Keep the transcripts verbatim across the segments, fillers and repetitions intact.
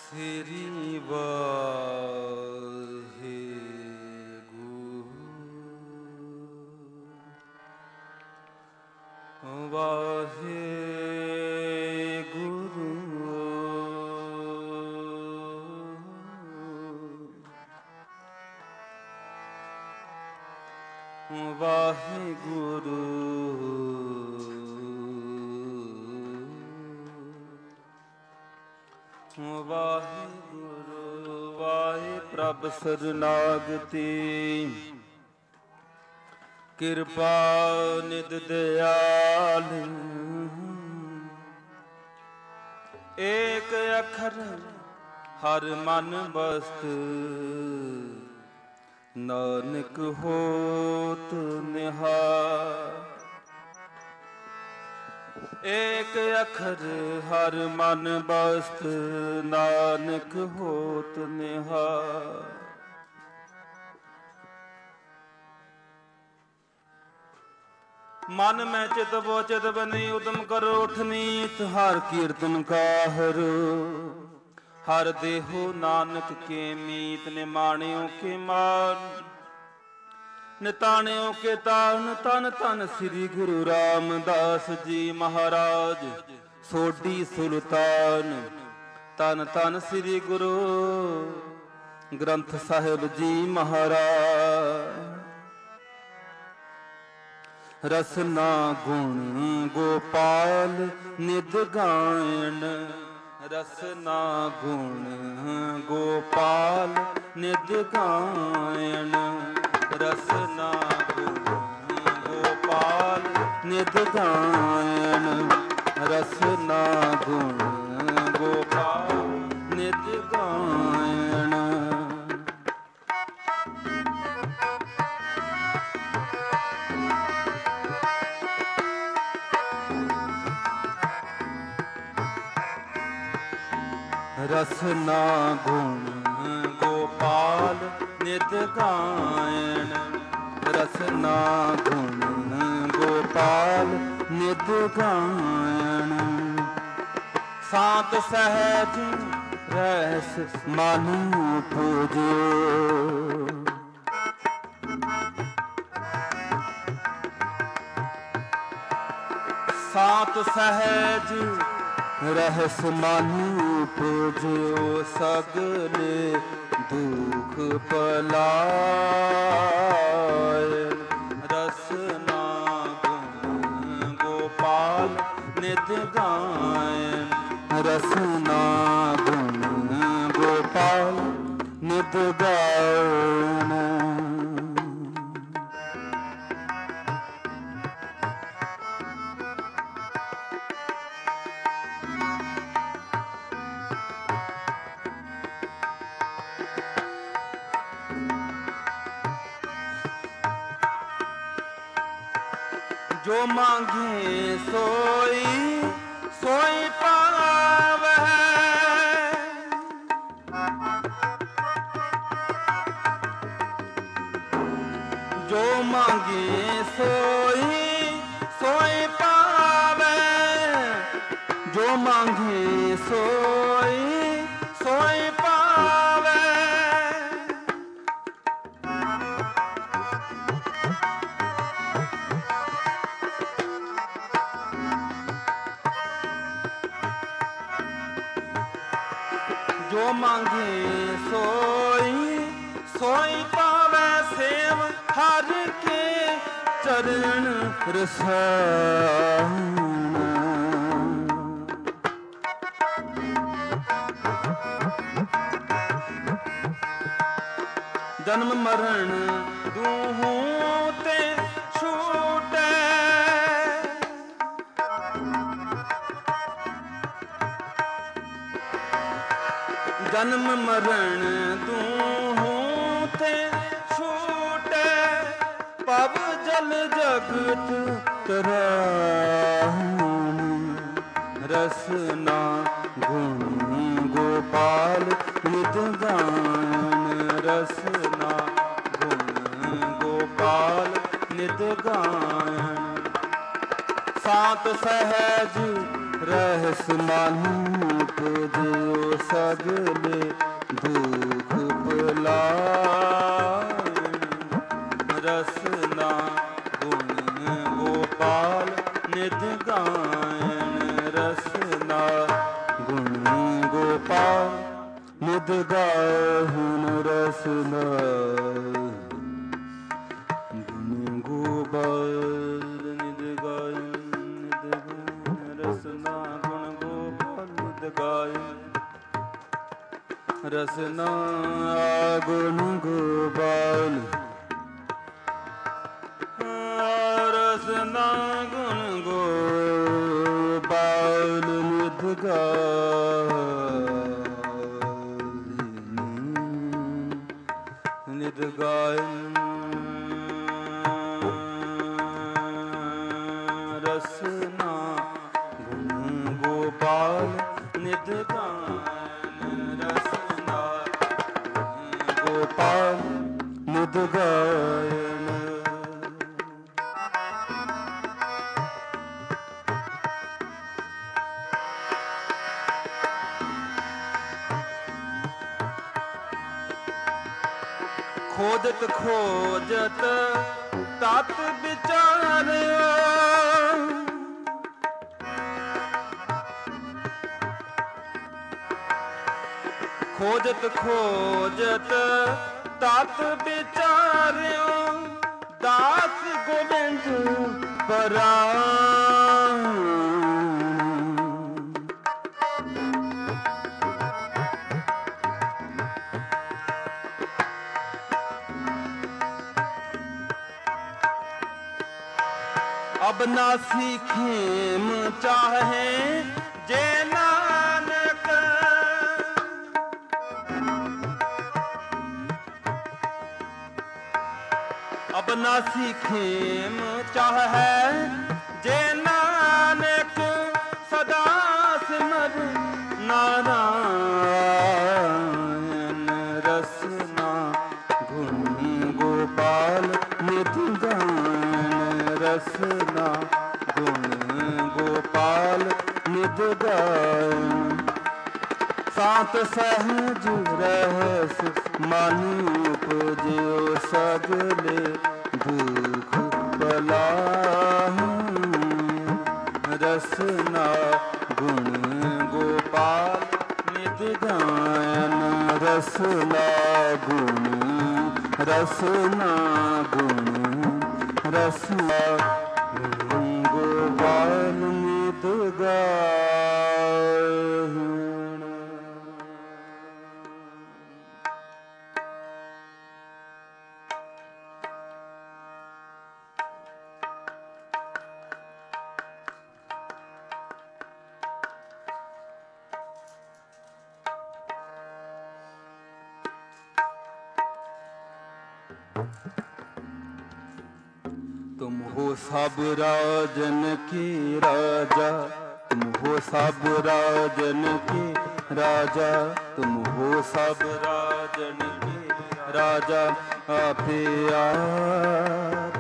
ਸ੍ਰੀ ਵਾਹਿਗੁਰੂ ਵਾਹਿਗੁਰੂ ਵਾਹਿਗੁਰੂ ਵਾਹਿਗੁਰੂ ਵਾਹਿ ਪ੍ਰਭ ਸਰਨਾਗਤੀ ਕਿਰਪਾ ਨਿਧ ਦਿਆਲ ਏਕ ਅੱਖਰ ਹਰ ਮਨ ਬਸਤ ਨਾਨਕ ਹੋਤ ਨਿਹਾਲ ਏਕ ਅੱਖਰ ਹਰ ਮਨ ਬਸਤ ਨਾਨਕ ਹੋਤ ਨਿਹਾਲ। ਮਨ ਮੈਂ ਚਿਤ ਬੋ ਚਿਤ ਬਨੀ ਉਦਮ ਕਰੋ ਉਠ ਨੀਤ ਹਰ ਕੀਰਤਨ ਕਾਹਰ ਹਰ ਦੇਹੋ ਨਾਨਕ ਕੇ ਮੀਤ ਨਿਮਾਣਿਓ ਕੇ ਮਾਨ ਨਿਤਾਣਿਓ ਕੇ ਤਾਨ ਤਨ ਤਨ ਸ੍ਰੀ ਗੁਰੂ ਰਾਮਦਾਸ ਜੀ ਮਹਾਰਾਜ ਸੋਢੀ ਸੁਲਤਾਨ ਤਨ ਤਨ ਸ੍ਰੀ ਗੁਰੂ ਗ੍ਰੰਥ ਸਾਹਿਬ ਜੀ ਮਹਾਰਾਜ। ਰਸਨਾ ਗੁਣ ਗੋਪਾਲ ਨਿਧ ਗਾਇਣ ਰਸਨਾ ਗੁਣ ਗੋਪਾਲ ਨਿਧ ਗਾਇਣ ਰਸਨਾ ਗੁਣ ਗੋਪਾਲ ਨਿਧ ਗਾਇਣ ਰਸਨਾ ਗੁਣ ਗੋਪਾਲ ਨਿਧ ਗਾਇਣ। ਰਸਨਾ ਗੁਣ ਗੋਪਾਲ ਨਿਧ ਗਾਇਣ ਰਸਨਾ ਗੁਣ ਗੋਪਾਲ ਨਿਧ ਗਾਇਣ। ਸਾਤ ਸਹਿਜ ਰਹਿਸ ਮਨ ਪੂਜਿਓ ਸਾਤ ਸਹਿਜ ਰਹਿਸ ਮਨ ਪੂਜਿਓ ਸਗਲੇ ਦੁਖ ਪਲਾਏ ਰਸਨਾ ਗੁਣ ਗੋਪਾਲ ਨਿਧ ਗਾਇਣ ਰਸਨਾ ਗੁਣ ਗੋਪਾਲ ਨਿਧ ਗਾਇਣ। ਜੋ ਮਾਂਗੇ ਸੋਈ ਸੋਈ ਪਾਵੈ ਜੋ ਮਾਂਗੇ ਸੋਈ ਸੋਈ ਪਾਵੈ ਜੋ ਮਾਂਗੇ ਸੋਈ ਸੋਈ ਪਾਵੈ। ਜੋ ਮੰਗੇ ਸੋਈ ਸੋਈ ਪਾਵੈ ਸੇਵ ਹਰ ਕੇ ਚਰਨ ਰਸਾਉਣ। ਜਨਮ ਮਰਨ ਦੂਹੋਂ ਤੇ ਛੂਟੈ ਜਨਮ ਮਰਨ ਦੂਹੋਂ ਤੇ ਛੂਟੈ ਪਵ ਜਲ ਜਗਤ ਤਰਾਹੁਣ। ਰਸਨਾ ਗੁਣ ਗੋਪਾਲ ਨਿਧ ਗਾਇਣ ਰਸਨਾ ਗੁਣ ਗੋਪਾਲ ਨਿਧ ਗਾਇਣ। ਸਾਤ ਸਹਿਜ ਰਹਿਸ ਮਨ उपजो सगले दुख पलायन। रसना गुण गोपाल निध गायन। रसना गुण गोपाल निध गायन। रसना गुण गोपाल निध गायन। रसना गुण गोपाल निध गायन। रसना गुण गोपाल। रसना गुण गोपाल निध गायन। निध गायन। रसना गुण गोपाल निध गायन। रसना गुण गोपाल निध गायन। खोजत खोजत तात विचार्यो। खोजत खोजत तात विचार्यो। दास गोविंद परायण। अब नासी खेम चाहे जे नानक। अब नासी खेम चाहे जे नानक। सदा सिमर नारायण। रसना गुण गोपाल निध गायन। रसना गुण गोपाल निध गायन। सात सहज रहस मानु उपजो सगले दुख पलायन। रसना गुण गोपाल निध गायन। रसना गुण रसना गुण रसना गुण गोपाल निध गायन। तुम हो सब राजन के राजा। तुम हो सब राजन के राजा। तुम हो सब राजन के राजा। आपे आप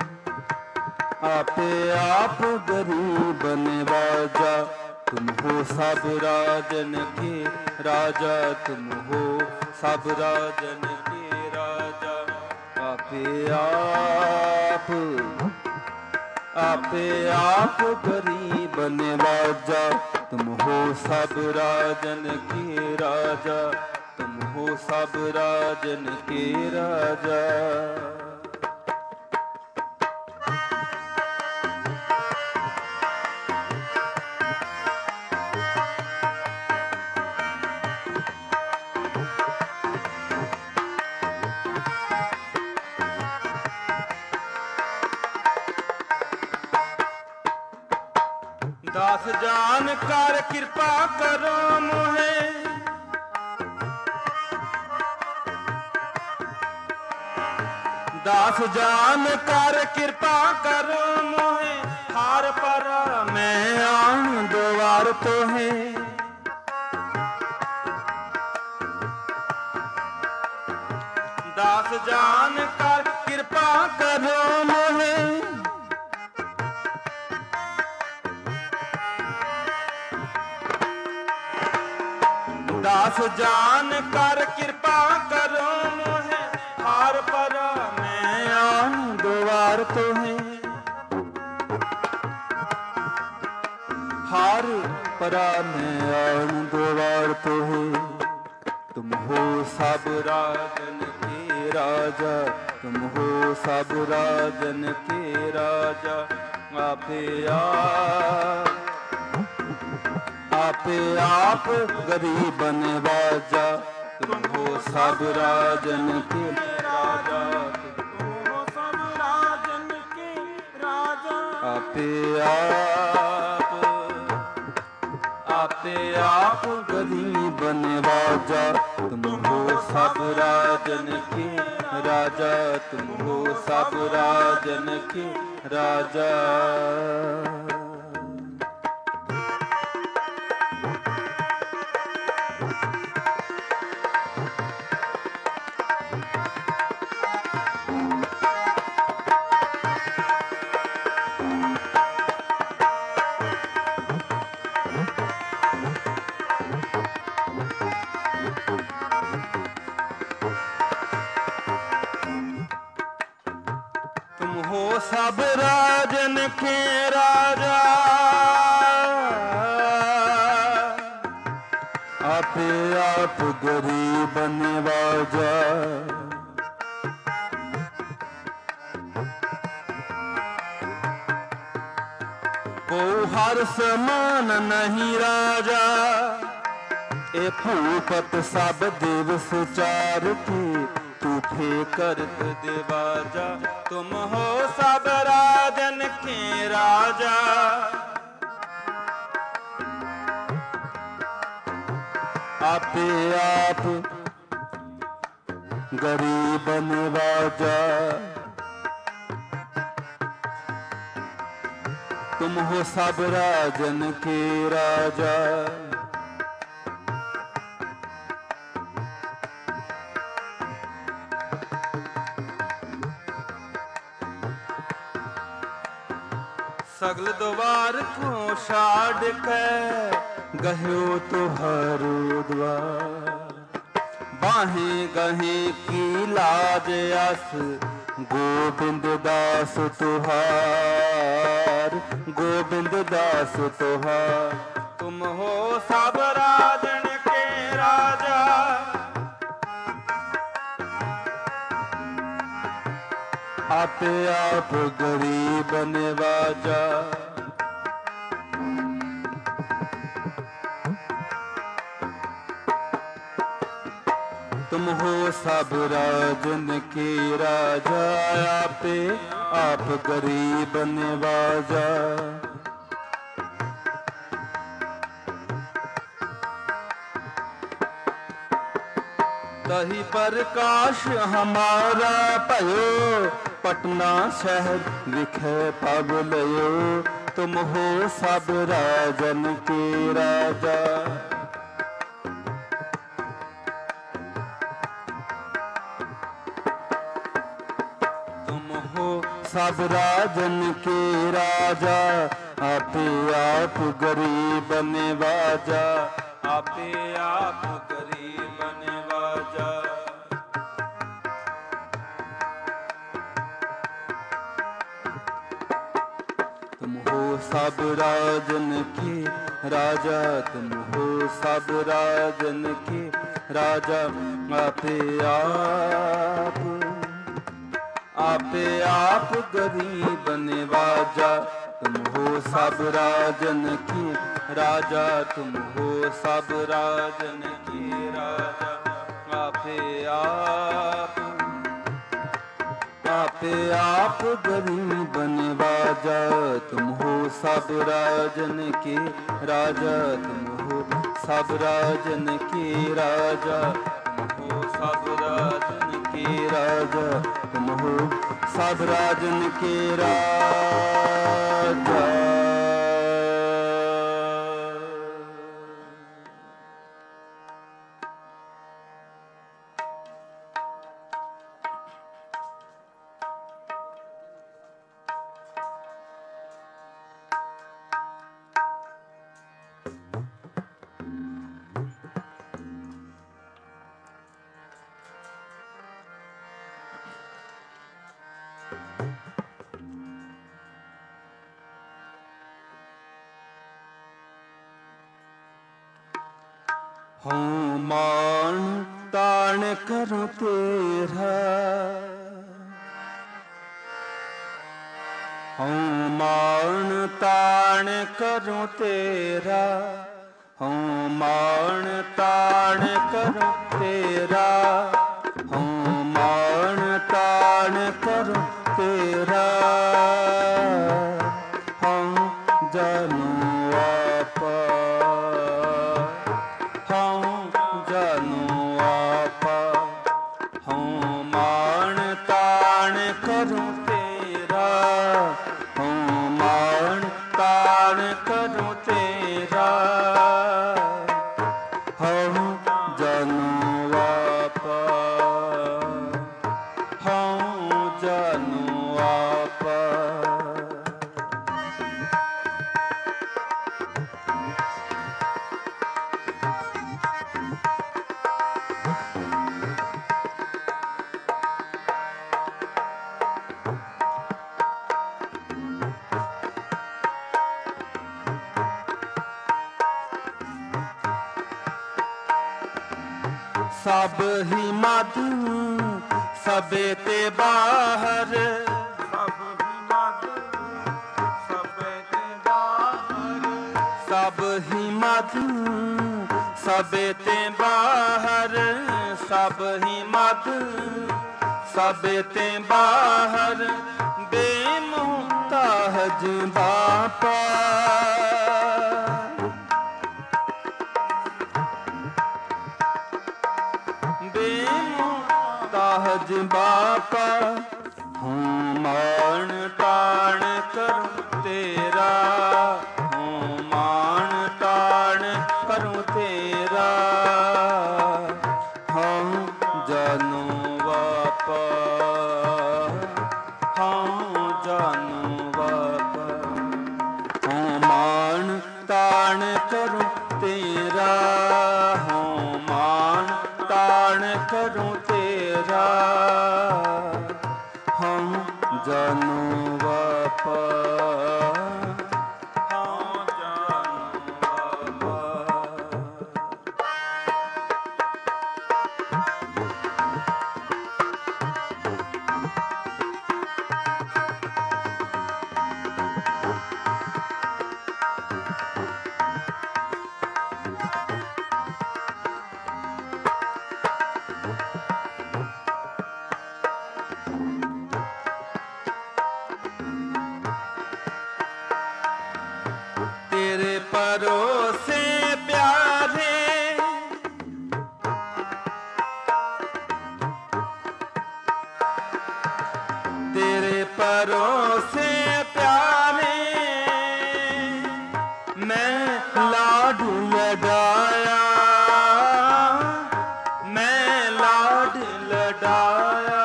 आपे आप गरीब नवाजा। तुम हो सब राजन के राजा। तुम हो सब राजन के राजा। आपे आप आपे आप गरीब नवाजा। तुम हो सब राजन के राजा। तुम हो सब राजन के राजा। दास जान कर कृपा करो मोहे। दास जान कर कृपा करो मोहे। हार पर मैं आऊं द्वार तो है। दास जान कर कृपा करो मोहे। दास जान कर कृपा करो मोहे, हार पर मैं आन द्वार तो है। हार परा मैं आन द्वार तो है। तुम हो सब राजन के राजा, तुम हो सब राजन के राजा। आपे आप आपे आप गरीब नवाजा, तुम हो सब राजन के राजा, तुम हो सब राजन के राजा। आपे आप आपे आप गरीब नवाजा, तुम हो सब राजन के राजा, तुम हो सब राजन के राजा। तुम हो सब राजन के राजा, आपे आप गरीब नवाजा। को हर समान नहीं राजा, ए भूपत सब देव सुचार की, तूठे करत देवाजा। तुम हो सब राजन के राजा, आपे आप गरीब नवाजा। तुम हो सब राजन के राजा। सगल द्वार को छाड़ के गह्यो तुहारो द्वार। बाहें गहे की लाज अस गोविंद दास तुहार, गोविंद दास तुहार। तुम हो सब राजन के राजा, आपे आप गरीब नवाजा। तुम हो सब राजन के राजा, आपे आप गरीब नवाजा। तही प्रकाश हमारा भयो, पटना शहर विखे पब लयो। तुम हो सब राजन के राजा, तुम हो सब राजन के राजा। आपे आप गरीब नवाजा, आपे आप गरीब नवाजा। तुम हो सब राजन के राजा, तुम हो सब राजन के राजा। आपे आप आपे आप गरीब नवाजा। तुम हो सब राजन के राजा, तुम हो सब राजन के राजा। आपे आप आपे आप गरीब नवाजा। तुम हो सब राजन के राजा, तुम हो सब राजन के राजा। तुम हो सब राजन के राजा, तुम हो सब राजन के राजा। हूँ मान तान करूँ तेरा, हूँ मान तान करूँ तेरा, हूँ मान तान करूँ तेरा, हूँ मान तान करूँ तेरा, हूँ जानू आपा, हूँ जानू आपा, हूँ मान तान करूँ तेरा, हूँ मान तान करूँ तेरा, हूँ जानू आपा, हूँ जानू आपा। सब ही मद सबे ते बाहर, सब ही मद सबे ते बाहर, सब ही मद सबे ते बाहर, सब ही मद सबे ते बाहर, बेमुहताज बापा, बेमुहताज बापा, हूँ मान तान करूँ तेरा, हूँ मान तान करूँ तेरा, हूँ जानू बापा, हूँ जानू बापा, हूँ मान तान करूँ तेरा, हूँ मान तान करूँ तेरा, हूँ जानू बापा, हूँ जानू बापा। तेरे परोसे प्यारे, तेरे परोसे प्यारे, मैं लाड लडाया, मैं लाड लडाया,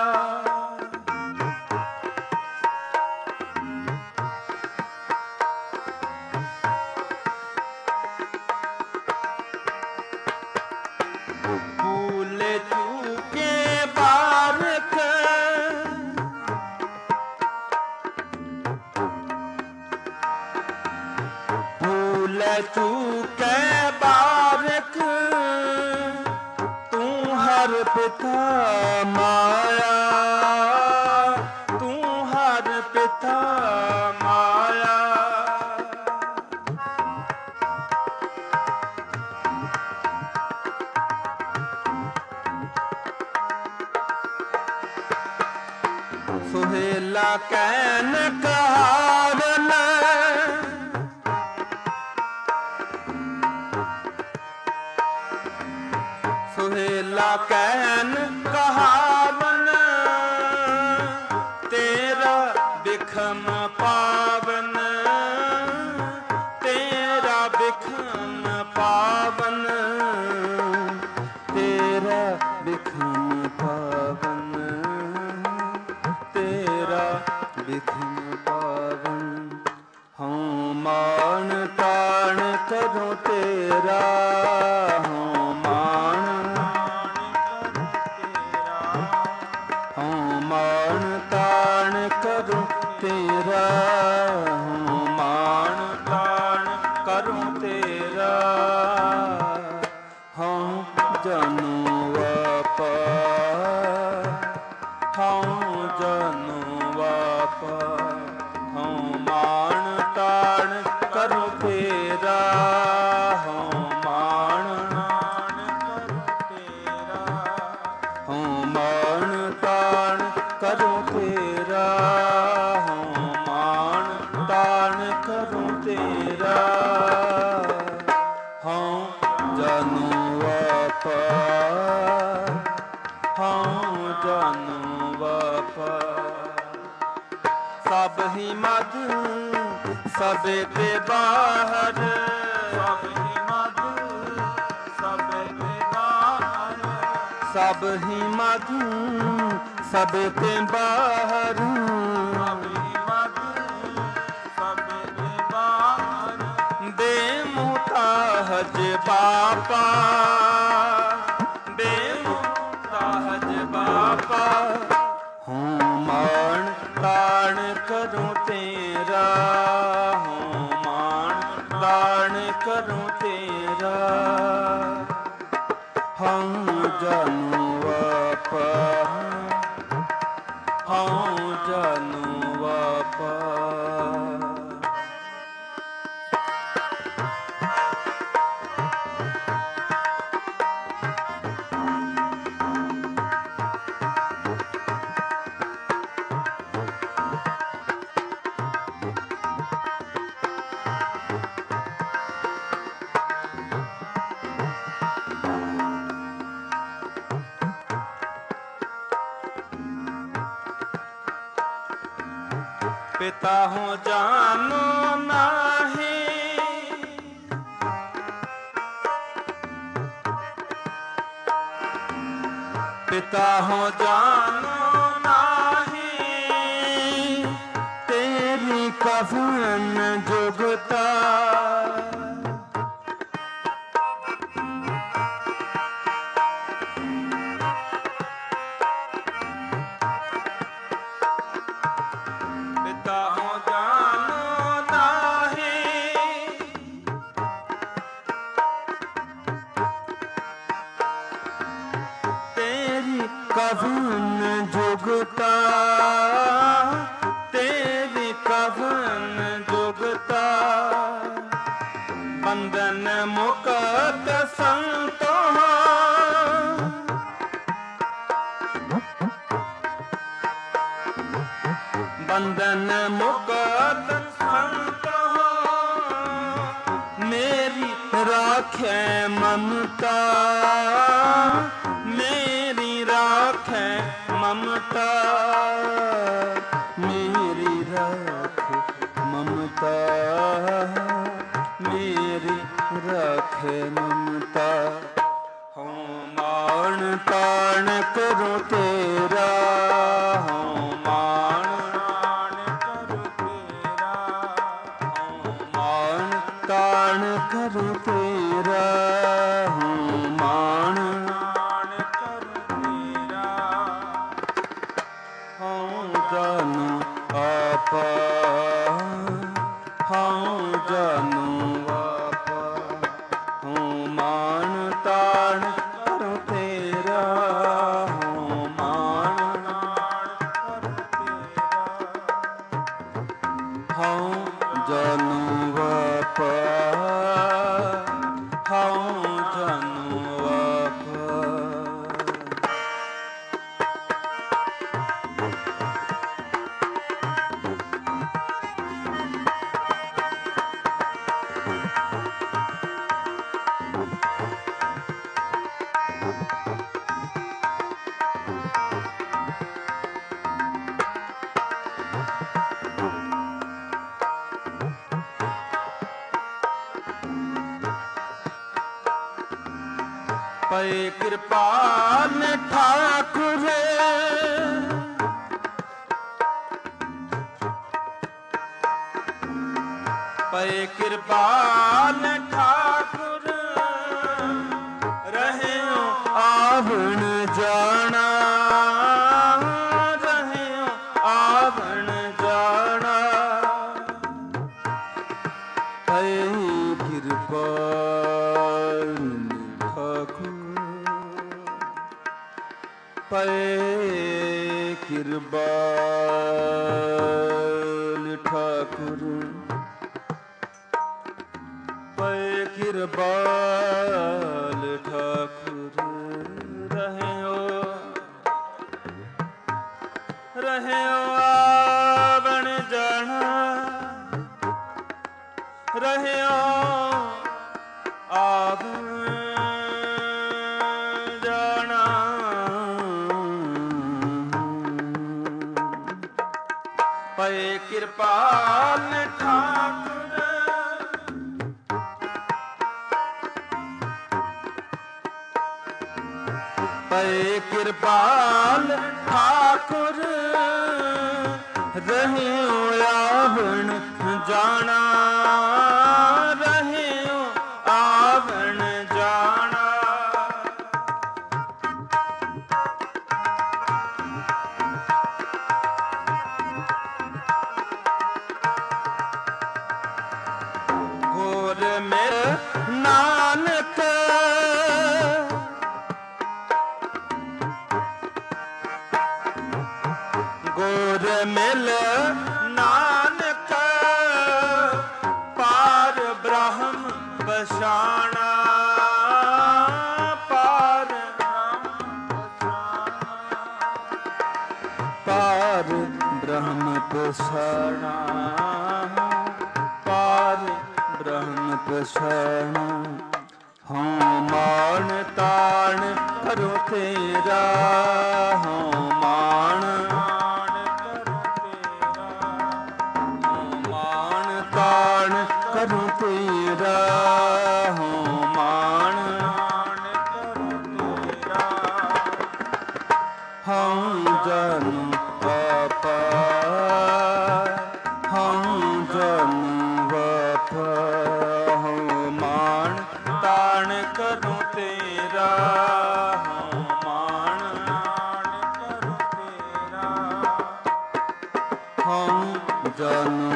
भूल चूके बारक, भूल चूके बारक, तू हर पिता माया, तू हर पिता माया, सुहेला कैन कहावन, सुहेला कैन कहावन, तेरा बिखम पावन, तेरा बिखम पावन, तेरा बिखम पावन, तेरा बिखम पावन, हूँ मान तान करूँ तेरा, हूँ मान हूँ मान तान करूँ तेरा, हूँ मान तान करूँ तेरा, हूँ ਹਉ ਜਨੁ ਵਾਪਾਰ, ਹਉ ਜਨੁ ਵਾਪਾਰ। ਹਉ ਮਾਣ ਤਾਣ ਕਰੋ ਤੇਰਾ, ਹਉ ਮਾਣ ਹਉ ਮਾਣ ਤਾਣ ਕਰੋ ਤੇਰਾ, ਹਉ ਮਾਣ ਤਾਣ ਕਰੋ ਤੇਰਾ। ਹਉ ਜਨੁ ਵਾਪਾਰ, ਹਉ ਜਨੁ ਵਾਪਾਰ। ਸਭ ਹੀ ਮਧ ਸਭੇ ਤੇ ਬਾਹਰ, ਸਭ ਹੀ ਮਧ ਸਭੇ ਤੇ ਬਾਹਰ, ਸਭ ਹੀ ਮਧ ਸਭੇ ਤੇ ਬਾਹਰ। ਸਭ ਹੀ ਮਧ ਸਭੇ ਤੇ ਬਾਹਰ। ਬੇਮੁਤਾਹਜ ਬਾਪਾ, ਬੇਮੁਤਾਹਜ ਬਾਪਾ। ਹਉ ਮਾਣ ਤਾਣ ਕਰੋ ਤੇਰਾ, ਹਉ ਮਾਣ ਤਾਣ ਕਰੋ ਤੇਰਾ। ਹਉ ਜਨੁ ਵਾਪਾਰ, ਹਉ ਜਨੁ ਵਾਪਾਰ। ਪਿਤਾ ਹੋ ਜਾਨੋ ਨਾਹੀ, ਪਿਤਾ ਹੋ ਜਾਨੋ ਨਾਹੀ। ਤੇਰੀ ਕਫਨ ਜੁਗਤਾ, ਪਿਤਾ ਹੋ ਜਾਨੋ ਨਾਹੀ। ਤੇਰੀ ਕਫਨ ਜੁਗਤਾ, ਤੇਰੀ ਕਫਨ ਜੁਗਤਾ। ਬੰਧਨ ਮੁਕਤ ਸੰਤੋ, ਬੰਧਨ ਮੁਕਤ ਸੰਤੋ। ਮੇਰੀ ਰਾਖੈ ਮਮਤਾ, ਮੇਰੀ ਰਾਖੈ ਮਮਤਾ। ਮੇਰੀ ਰਾਖੈ ਮਮਤਾ, ਮੇਰੀ ਰਾਖੈ ਮਮਤਾ। ਹਉ ਮਾਣ ਤਾਣ ਕਰੋ ਤੇਰਾ, ਹਉ ਮਾਣ ਕਰੋ ਤੇਰਾ, ਹਉ ਮਾਣ ਤਾਣ ਕਰੋ ਤੇਰਾ। ਹਉ ਮਾਣ ਕਰੋ ਤੇਰਾ। ਹਉ ਜਨੁ ਵਾਪਾਰ, ਹਉ ਜਨੁ ਵਾਪਾਰ। ਹਉ ਮਾਣ ਤਾਣ ਕਰੋ ਤੇਰਾ, ਹਉ ਮਾਣ ਕਰੋ ਤੇਰਾ। ਹਉ ਜਨੁ ਵਾਪਾਰ, ਹਉ ਜਨੁ ਵਾਪਾਰ। ਪਏ ਕਿਰਪਾਲ ਠਾਕੁਰ, ਪਏ ਕਿਰਪਾਲ ਠਾਕੁਰ। ਰਹਿਓ ਆਵਣ ਜਾਣਾ, ਰਹਿਓ ਆਵਣ ਜਾਣਾ। ਪਏ ਕਿਰਪਾਲ ਠਾਕੁਰ, ਪਏ ਕਿਰਬਾਲ ਠਾਕੁਰ, ਪਏ ਕਿਰਬਾਲ ਠਾਕੁਰ, ਰਹਿਓ ਰਹਿਓ ਆਵਣ ਜਾਣਾ, ਰਹਿਓ ਆਵਣ ਜਾਣਾ, ਪਏ ਕਿਰਪਾਲ ਠਾਕੁਰ, ਪਏ ਕਿਰਪਾਲ ਠਾਕੁਰ, ਰਹਿਓ ਆਵਣ ਜਾਣਾ, ਰਹਿਓ ਆਵਣ ਜਾਣਾ, ਗੁਰ ਮਿਲ ਨਾਨਕ, ਗੁਰ ਮਿਲ ਨਾਨਕ, ਪਾਰ ਬ੍ਰਹਮ ਪਛਾਣਾ, ਪਾਰ ਪਾਰ ਬ੍ਰਹਮ ਪਛਾਣਾ, ਪਾਰ ਬ੍ਰਹਮ ਪਛਾਣਾ, ਹਉ ਮਾਣ ਤਾਣ ਕਰੋ ਤੇਰਾ, ਹਉ ਮਾਣ ਕਰੋ ਤੇਰਾ, ਹਉ ਮਾਣ ਕਰੋ ਤੇਰਾ, ਹਉ ਜਨੁ ਵਪਾਰ, ਹਉ ਜਨੁ ਵਪਾਰ, ਹਉ ਮਾਣ ਤਾਣ ਕਰੋ ਤੇਰਾ, ਹਉ ਮਾਣ ਕਰੋ ਤੇਰਾ, ਹਉ ਜਨੁ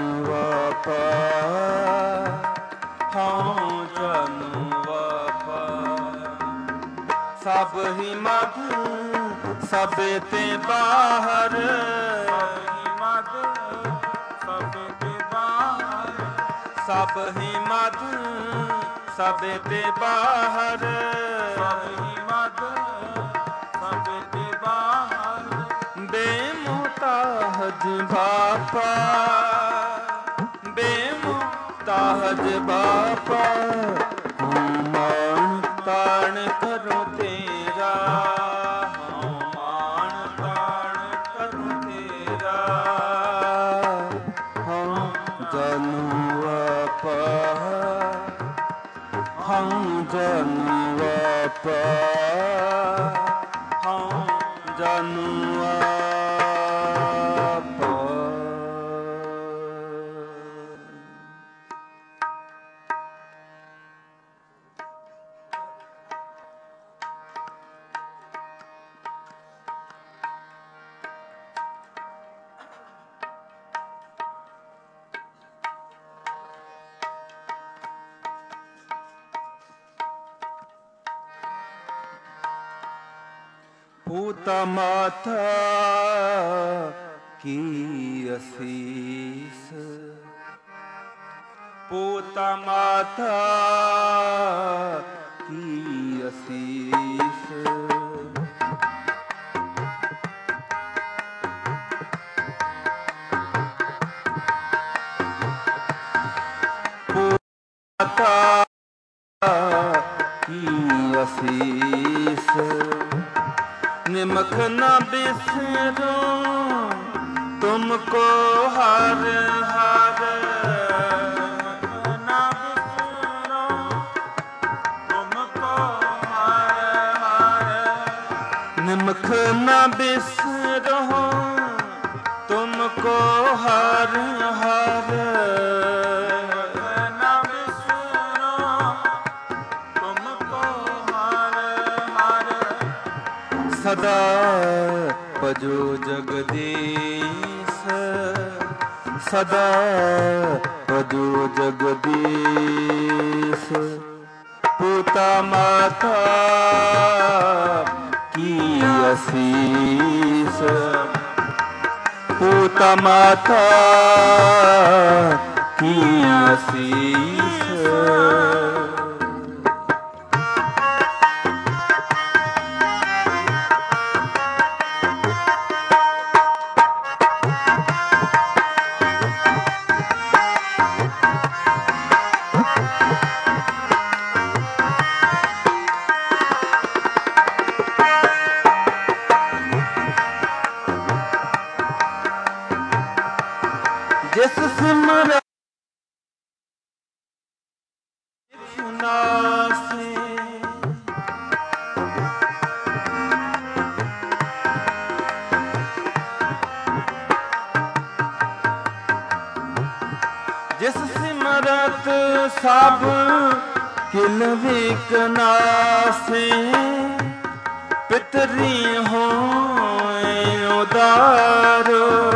ਵਪਾਰ, ਹਉ ਜਨੁ ਵਪਾਰ, ਸਭ ਹੀ ਮਗ ਸਭੇ ਤੇ ਬਾਹਰ, ਸਭ ਹੀ ਮਗ ਸਭੇ ਤੇ ਬਾਹਰ, ਸਭ ਹੀ ਮਗ ਸਭੇ ਤੇ ਬਾਹਰ, ਸਭ ਹੀ ਮਗ ਸਭੇ ਤੇ ਬਾਹਰ, ਬੇਮੁਤਾਹਜ ਬਾਪਾ, ਬੇਮੁਤਾਹਜ ਬਾਪਾ, ਹਉ ਮਾਣ ਤਾਣ ਕਰੋ ਤੇਰਾ, ਹਉ ਮਾਣ ਤਾਣ ਕਰੋ ਤੇਰਾ, ਹਉ ਜਨੁ ਵਪਾਰ, ਹਉ ਜਨੁ ਵਪਾਰ, ਹਉ ਜਨੁ पूता माता की असीस, पूता माता की असीस, पूता की असीस, निमख न बिसरो तुमको हर हर, न बिसरो तुमको हर हर, निमख न बिसरो तुमको हर हर, न बिसरो तुमको हर हर, सदा भजो जगदीश, सदा भजो जगदीश, पूता माता की असी पूता माता की आशीष। जिस सिमरन नासे, जिस सिमरत सब किल विकनासे, पितरी होए उदारो।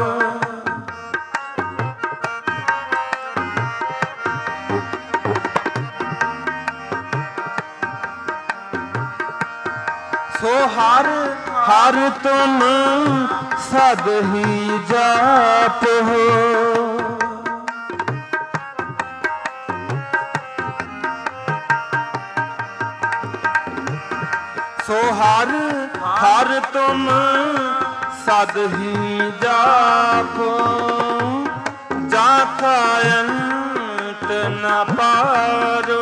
सो हर हर तुम सद ही जाप हो। सो हर हर तुम सद ही जाप, जाका अंत न पारो,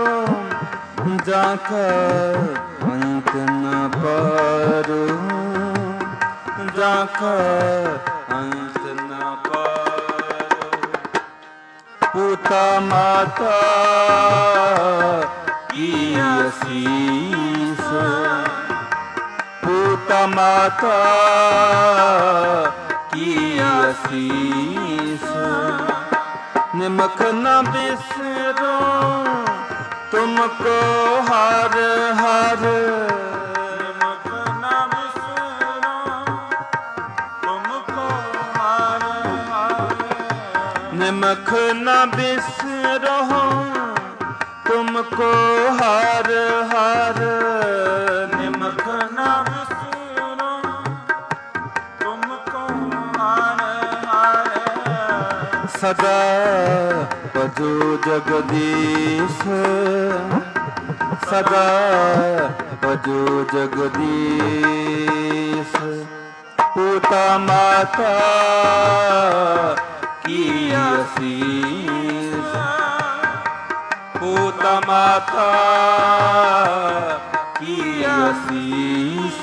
जाका अंत न पारो, जाका अंत न पारो। पूता माता की आशीष, पूता माता की आशीष। निमक न बिसरो तुमको हर हर, निमक न बिसरो तुमको हर हर। निमक न बिसरो तुमको हर हर। निमक न बिसरो तुमको हर हर। सदा भजो जगदीश, सदा भजो जगदीश। पूता माता की आशीष, पूता माता की आशीष।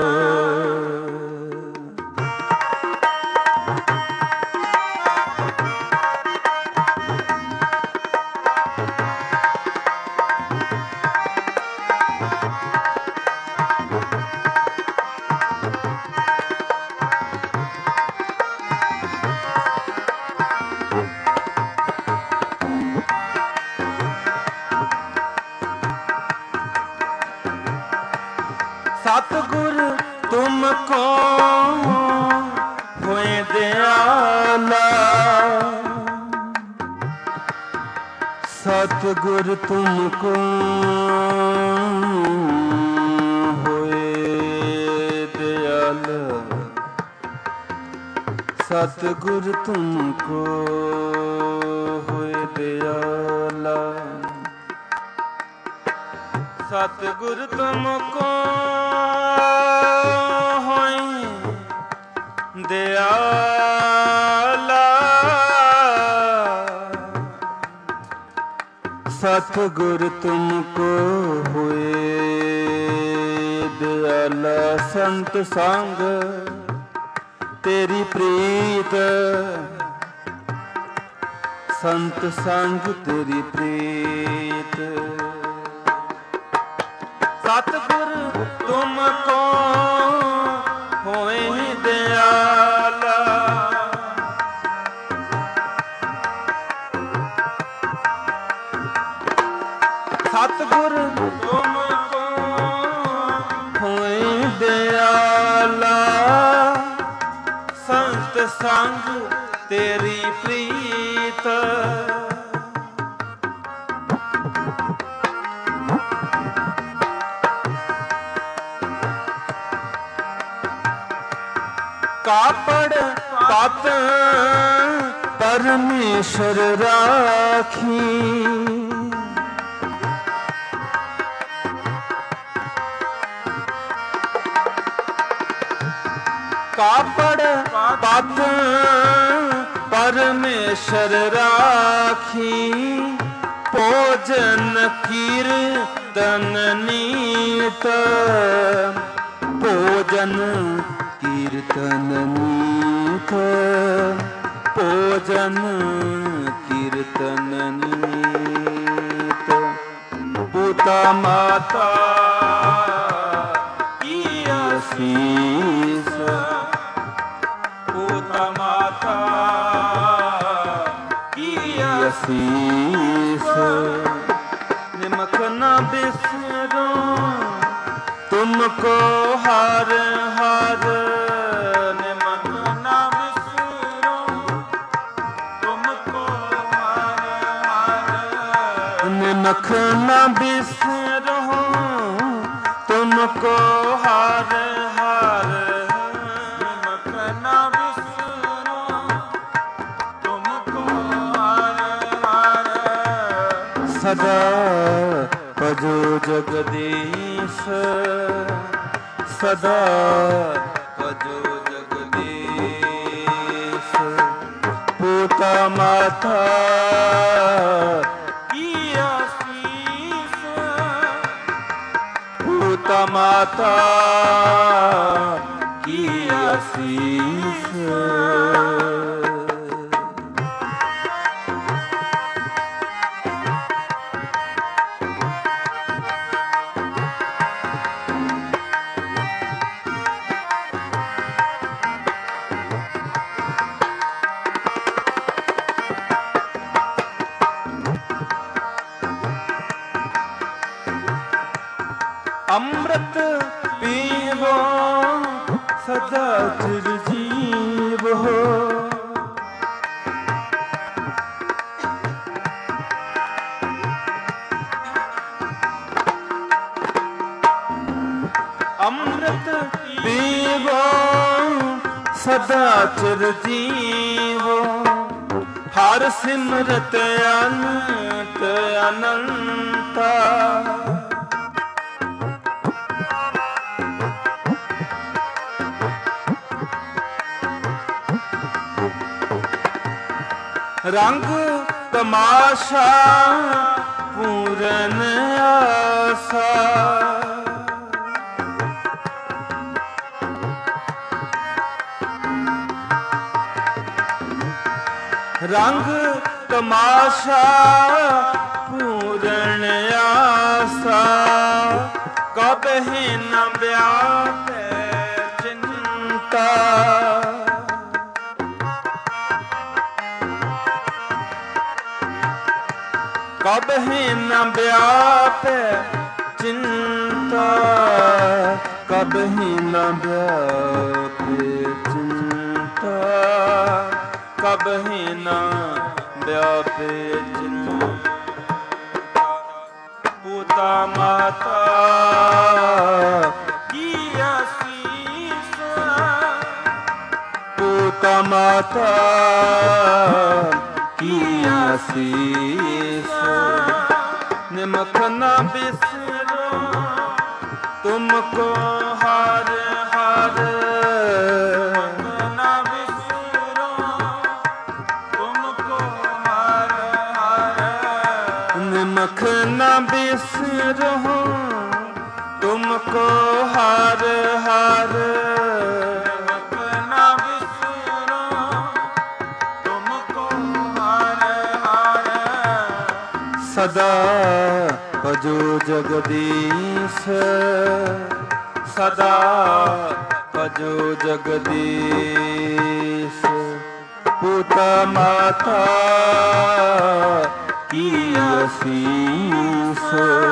सतगुर तुमको होए दयाला, सतगुर तुमको होए दयाला, सतगुर तुमको होए दयाला। सतगुर तुमको होए दयाला, सतगुर तुमको होए दयाला। संत संग तेरी प्रीत, संत संग तेरी प्रीत। सतगुर तुमको होए दयाला, सतगुर तुमको होए दयाला। संत संग तेरी प्रीत, कापड़ पत परमेश्वर राखी। कापड़ पत परमेश्वर राखी। भोजन कीर्तन नीत, भोजन कीर्तन नीत, भोजन कीर्तन नीत। पिता माता की आशीष, पिता माता की आशीष। निमक न बिसरो तुमको हर हर, निमक न बिसरो तुमको हर हर। निमक न बिसरो तुमको हर हर। निमक न बिसरो तुमको हर हर। सदा भजो जगदीश, सदा भजो जगदीश। पिता माता की आशीष, पिता माता की आशीष। अमृत पीवो सदा चिरजीव हो। अमृत पीवो सदा चिरजीव। हर सिमरत अनंत अनंता। रंग तमाशा पूरन आसा। रंग तमाशा पूरन आसा। कब ही न व्यापे चिंता। कब ही न व्यापे चिंता। कब ही न व्यापे चिंता। कब ही न व्यापे चिंता। पिता माता की आशीष, पिता माता की आशीष। निमक न बिसरो तुमको हर हर। न बिसरो तुमको हर हर। निमक न बिसरो तुमको हर हर। निमक न बिसरो तुमको हर हर। सदा भजो जगदीश, सदा भजो जगदीश। पिता माता की आशीष,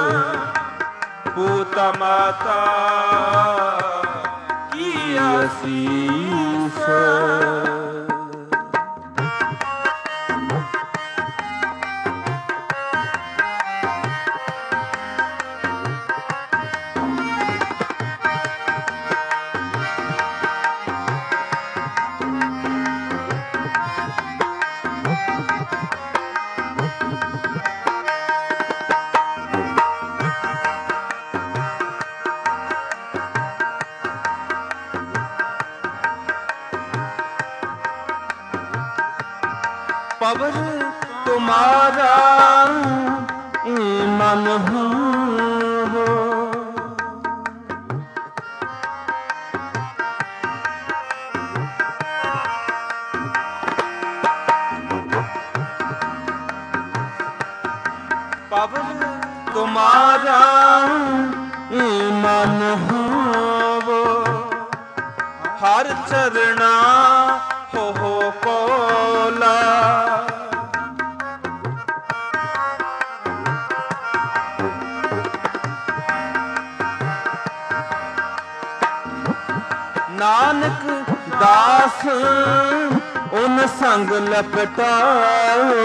पिता माता की आशीष। पवर तुम्हारा ईमान हो। पवर तुम्हारा ईमान हो। हर चरना हो हो कोला। नानक दास उन संग लपटाओ।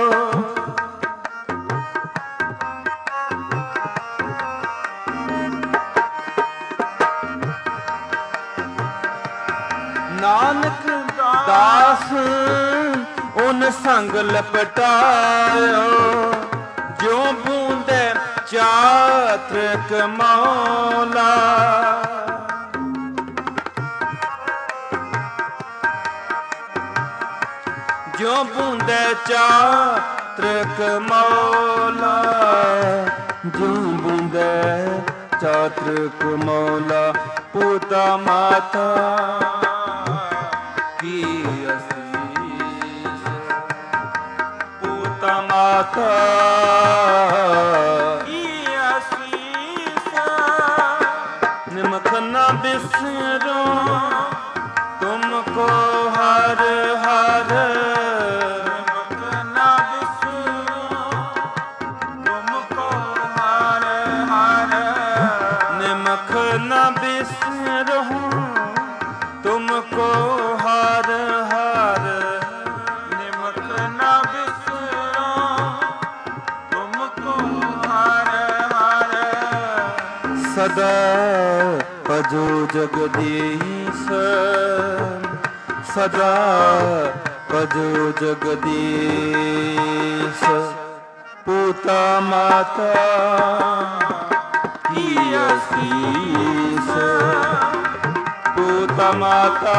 नानक दास उन संग लपटायो। जो बूंदे चातृक मौला। जो बूंदे चातृक मौला। जो बूंदे चातृक मौला। पूता माता की असीस। पूता माता की असीस। निमख न बिसरो तुमको हर हर। निमख न बिसरो तुमको हर हर। निमख न बिसरो तुमको हर हर। निमख न बिसरो तुमको हर हर। सदा भजो जगदीश। सदा भजो जगदीश। पूता माता की असीस। पूता माता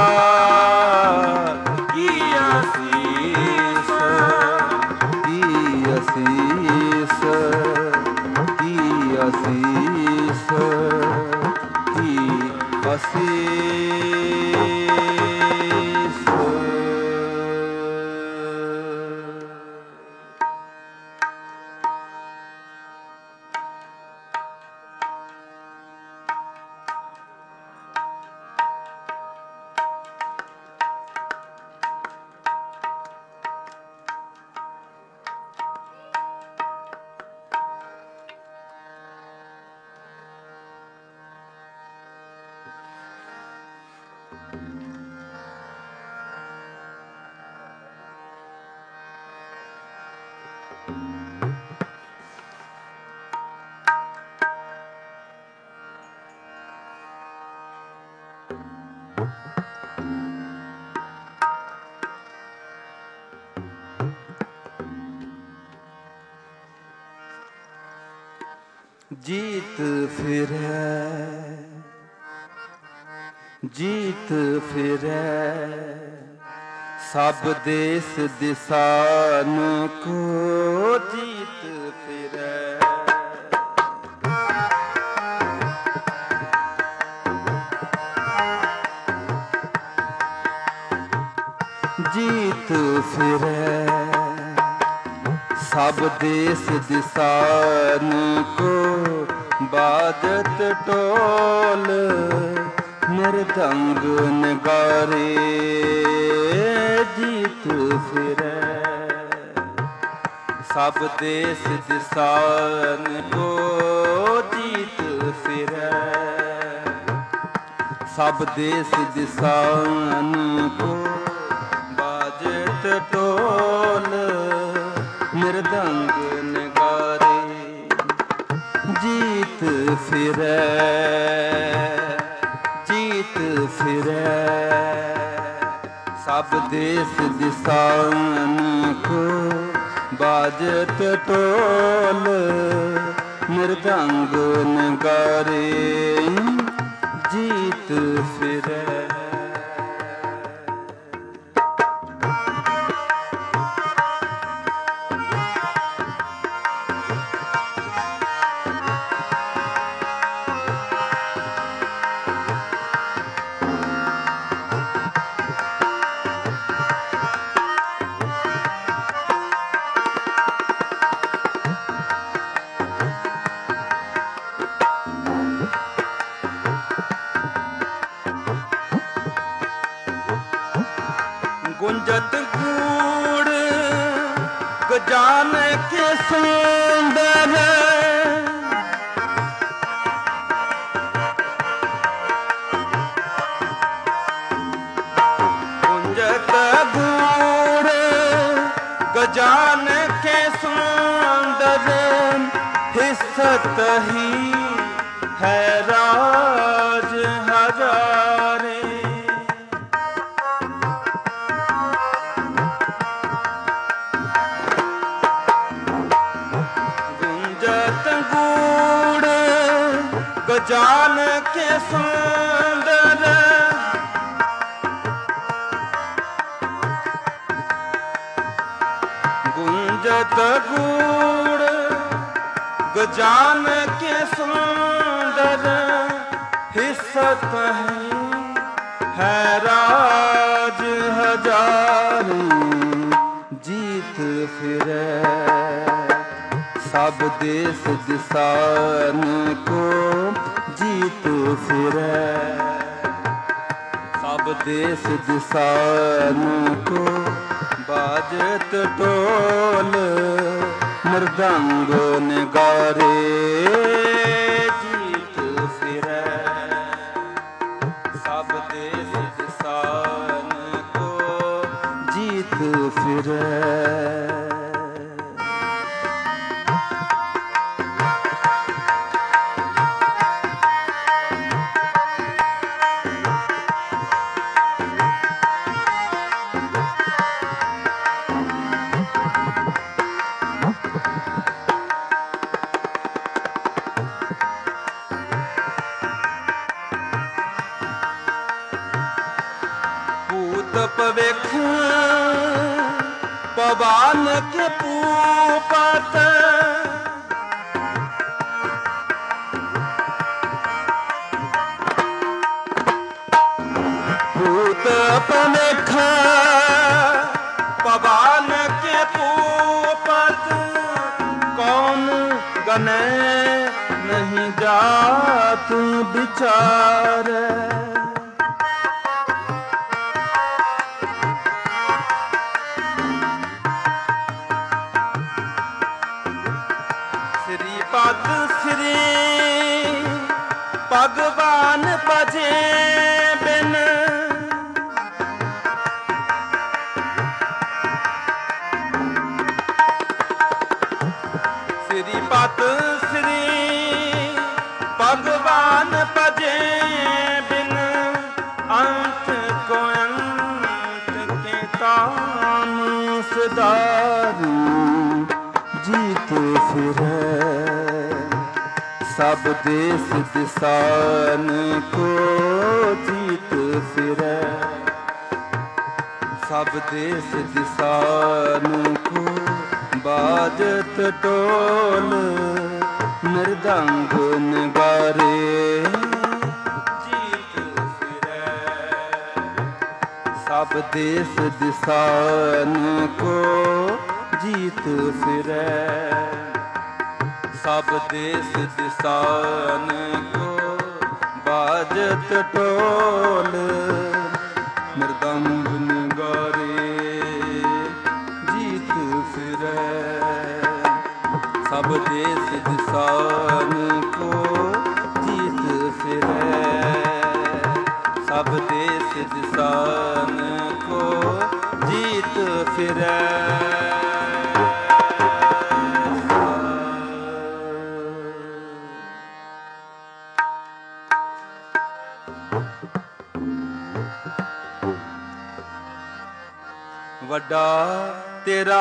की असीस। की असीस। की असीस। की असीस। जीत फिरै जीत फिरै सब देश दिसान को। जीत फिरै जीत फिरै सब देश दिसान को। बाजत टोल मृदंग नगारे। जीत फिरै सब देश दिसान को। जीत फिरै सब देश दिसान को। बाजत टोल मृदंग नगारे। जीत फिरै जीत फिरै सब देश दिसान को। बाजत टोल मृदंग नगारे। जीत फिरै गुंजत गूढ़ गजान के सुंदर गुंजत गूढ़ गजान के सुंदर हिस्सत ही है राज हजारे गुंजत गूढ़ गजान के सुंदर गुंजत गूढ़ गजान के सुंदर हिस्सत है राज हजारी जीत फिरे सब देश दिसान को जीत फिरे सब देश दिसान को बाजत टोल मृदंग नगारे जीत फिरे सब देश दिसान को जीत फिरे पविख पवन के पूपत भूत पविख पवन के पूपत कौन गने नहीं जात विचार पद श्री भगवान भजे बिन श्री पद श्री भगवान भजे बिन अंत को अंत के तान सदारी जीत फिरे सब देश दिसान को जीत फिरे सब देश दिसान को बाजत टोल मृदंग नगारे जीत फिरे सब देश दिसान को जीत फिरे सब देश दिसान को बाजत टोल मृदंग नगारे जीत फिरे सब देश दिसान को जीत फिरे सब देश दिसान को जीत फिरे वड्डा तेरा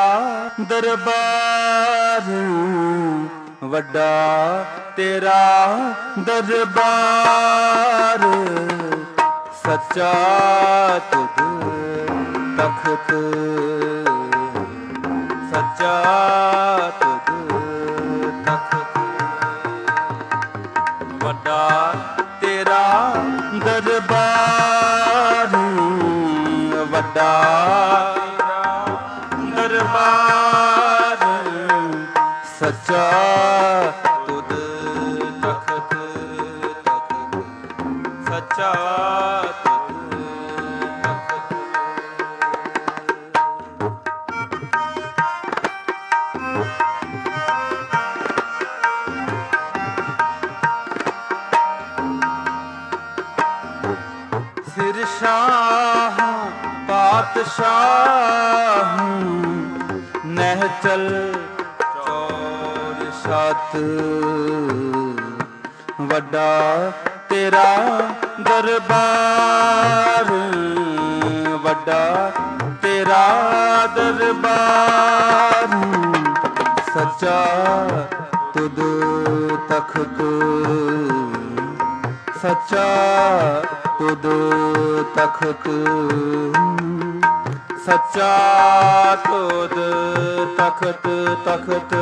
दरबार वड्डा तेरा दरबार सच्चा तुझ तख्त सच्चा तुझ तख्त वड्डा तेरा दरबार वड्डा दरबार सच्चा तुद तख्त तख्त सच्चा तुद तख्त शाह पातशाह नहचल चौर सत वड्डा तेरा दरबार वड्डा तेरा दरबार सच्चा तुद तख्त सच्चा तुद तख्त सच्चा तुद तख्त तख्त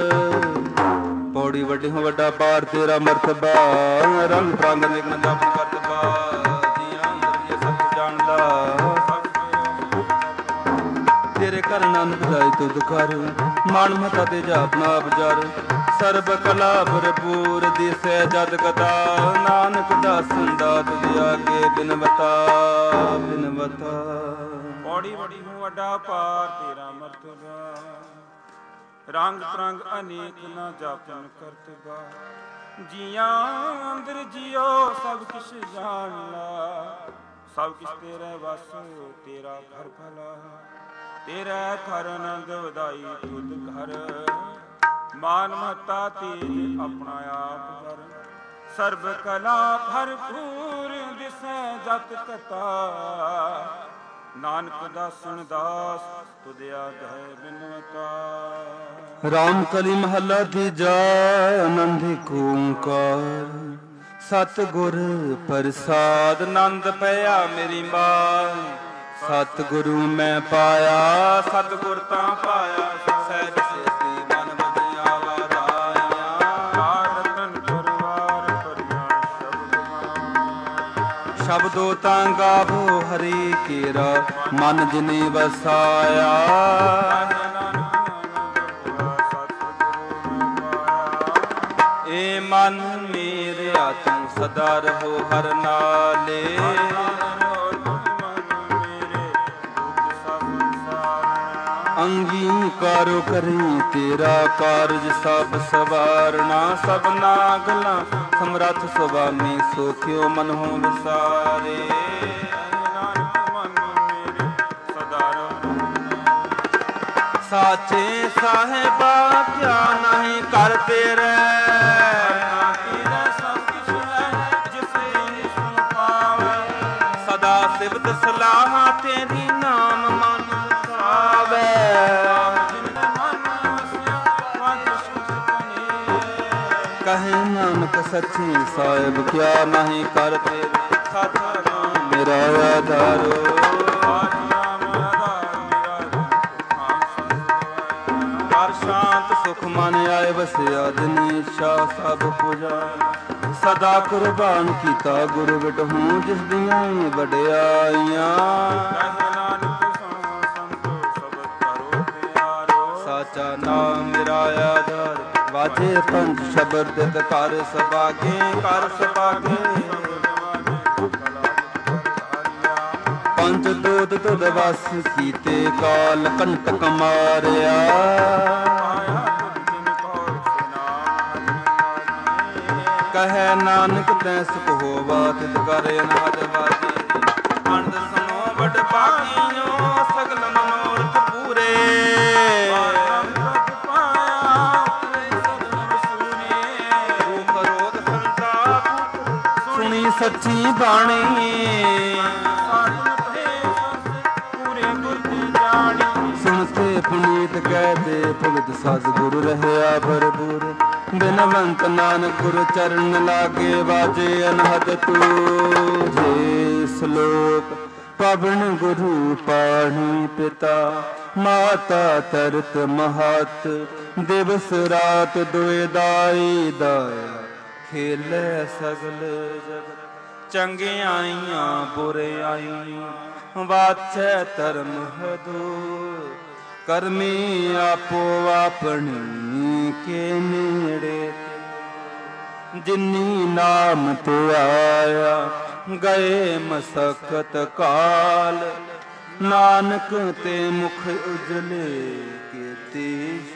पौड़ी वड्डी हो वड्डा पार तेरा मरतबा रंग प्रांग निगम जप करतबा जियां अंदर सब जानदा तेरे कर नानक जाय तुद कर मान मता ते जापना बजार ਸਰਬ ਕਲਾ ਭਰਪੂਰ ਦਿਸੈ ਜਦ ਕਦਾ ਨਾਨਕ ਦਾਸਨ ਦਾਤ ਦਿਆ ਕੇ ਬਿਨਵਤਾ ਬਿਨਵਤਾ ਪੌੜੀ ਵੜੀ ਹੂੰ ਵੱਡਾ ਪਾਰ ਤੇਰਾ ਮਰਤਬਾ ਰੰਗ ਤਰੰਗ ਅਨੇਕ ਨਾ ਜਾਪਨ ਕਰਤਬਾ ਜੀਆਂ ਅੰਦਰ ਜਿਉ ਸਭ ਕਿਛ ਜਾਣ ਲਾ ਸਭ ਕਿਛ ਤੇਰੇ ਵਸ ਤੇਰਾ ਘਰ ਭਲਾ ਤੇਰਾ ਘਰ ਆਨੰਦ ਵਧਾਈ ਤੁਧ ਘਰ ਮਾਨ ਮਹਤਾ ਤੇਜ ਆਪਣਾ ਆਪ ਕਰ ਸਰਬ ਕਲਾ ਭਰਪੂਰ ਦਿਸੈ ਜਤ ਕਤਾ ਨਾਨਕ ਦਾਸਨ ਦਾਸ ਤੁਧਿਆ ਗਏ ਬਿਨਵਤਾ ਰਾਮ ਕਲੀ ਮਹੱਲਾ ਤੀਜਾ ਆਨੰਦ ਓੰਕਾਰ ਸਤਿਗੁਰ ਪ੍ਰਸਾਦ ਆਨੰਦ ਪਿਆ ਮੇਰੀ ਮਾਂ ਸਤਿਗੁਰੂ ਮੈਂ ਪਾਇਆ ਸਤਿਗੁਰ ਤਾਂ ਪਾਇਆ ਸਹਿਜ ਸੇਤੀ ਮਨ ਬਦਿਆ ਵਾਰਾਇਆ ਰਤਨ ਪਰਵਾਰ ਪਰਿਆ ਸ਼ਬਦ ਮਾਇਆ ਸ਼ਬਦੋ ਤਾਂ ਗਾਵੋ ਹਰੀ ਕੇਰਾ ਮਨ ਜਿਨੇ ਵਸਾਇਆ ਏ ਮਨ ਮੇਰਿਆ ਤੂੰ ਸਦਾ ਰਹੋ ਹਰ ਨਾਲੇ ਅੰਗੀਕਾਰੋ ਕਰੀ ਤੇਰਾ ਕਾਰਜ ਸਭ ਸਵਾਰਨਾ ਸਭਨਾ ਗਲਾਂ ਸਮਰੱਥ ਸੁਭਾਮੀ ਸੋਖਿਓ ਮਨ ਹੋ ਵਿਸਾਰੇ ਸਾਚੇ ਸਾਹਿਬਾ ਕਿਆ ਨਹੀਂ ਕਰ ਤੇਰੇ ਸਦਾ ਸਿਫਤ ਸਲਾਹ ਤੇਰੀ ਨਾਮ ਮਨ ਸਾਵੇ ਕਹੇ ਨਾਨਕ ਸੱਚੇ ਸਾਹਿਬ ਕਿਆ ਨਹੀਂ ਕਰ ਤੇਰੇ ਸਤਿਨਾਮ ਮੇਰਾ ਆਧਾਰੋ ਸ਼ਾਂਤ ਸੁਖ ਮਨ ਆਏ ਵਸਿਆ ਦਿਨੇਸ਼ਾ ਸਭ ਪੁਜਾ ਸਦਾ ਕੁਰਬਾਨ ਕੀਤਾ ਗੁਰੂ ਬਿਟਹੂੰ ਜਿਸ ਦੀਆਂ ਵਡਿਆਈਆਂ ਸਾਚਾ ਨਾਮ ਮੇਰਾ ਆਧਾਰ ਵਾਜੇ ਪੰਜ ਸ਼ਬਦ ਦਿਤ ਕਰ ਸਭਾਗੇ ਕਰ ਸਭਾਗੇ ਪੰਜ ਦੋਦ ਤੁਧ ਵਸ ਕੀਤੇ ਕਾਲ ਕੰਟਕ ਮਾਰਿਆ ਕਹੈ ਨਾਨਕ ਤੈ ਸੁਖ ਹੋਵਾ ਤਿਤ ਕਰ ਅਨਾਦ ਵਾਜੀ ਅੰਡ ਸੁਨੋ ਵਡ ਪਾਈਓ ਸਗਲ ਮਨੋਰਥ ਪੂਰੇ ਰੂਪ ਰੋਗ ਸੰਤਾਪ ਸੁਣੀ ਸੱਚੀ ਬਾਣੀ ਸੁਣਤੇ ਪੁਨੀਤ ਕਹਤੇ ਭਗਤ ਸਤ ਗੁਰੂ ਰਹਿਆ ਭਰਪੂਰ ਬਿਨਵੰਤ ਨਾਨਕ ਗੁਰੂ ਚਰਨ ਲਾਗੇ ਵਾਜੇ ਅਨਹਦ ਤੂਜੇ ਸ਼ਲੋਕ ਪਵਨ ਗੁਰੂ ਪਾਣੀ ਪਿਤਾ ਮਾਤਾ ਤਰਤ ਮਹਤ ਦਿਵਸ ਰਾਤ ਦੁਇ ਦਾਈ ਦਾਇਆ ਖੇਲੇ ਸਗਲ ਜਗਤ ਚੰਗਿਆਈਆਂ ਬੁਰਿਆਈਆਂ ਵਾਚੈ ਧਰਮ ਹਦੂਰ ਕਰਮੀ ਆਪੋ ਆਪਣੀ ਕੇ ਨੇੜੇ ਜਿਨੀ ਨਾਮ ਤੇ ਆਇਆ ਗਏ ਮਸਕਤ ਕਾਲ ਨਾਨਕ ਤੇ ਮੁਖ ਉਜਲੇ ਕੀਤੀ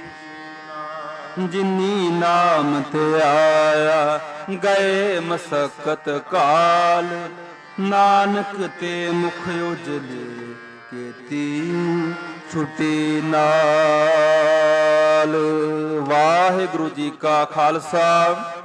ਜਿਨੀ ਨਾਮ ਤੇ ਆਇਆ ਗਏ ਮਸਕਤ ਕਾਲ ਨਾਨਕ ਤੇ ਮੁਖ ਉਜਲੇ ਕੀਤੀ ਛੁਟੀ ਨਾਲ। ਵਾਹਿਗੁਰੂ ਜੀ ਕਾ ਖਾਲਸਾ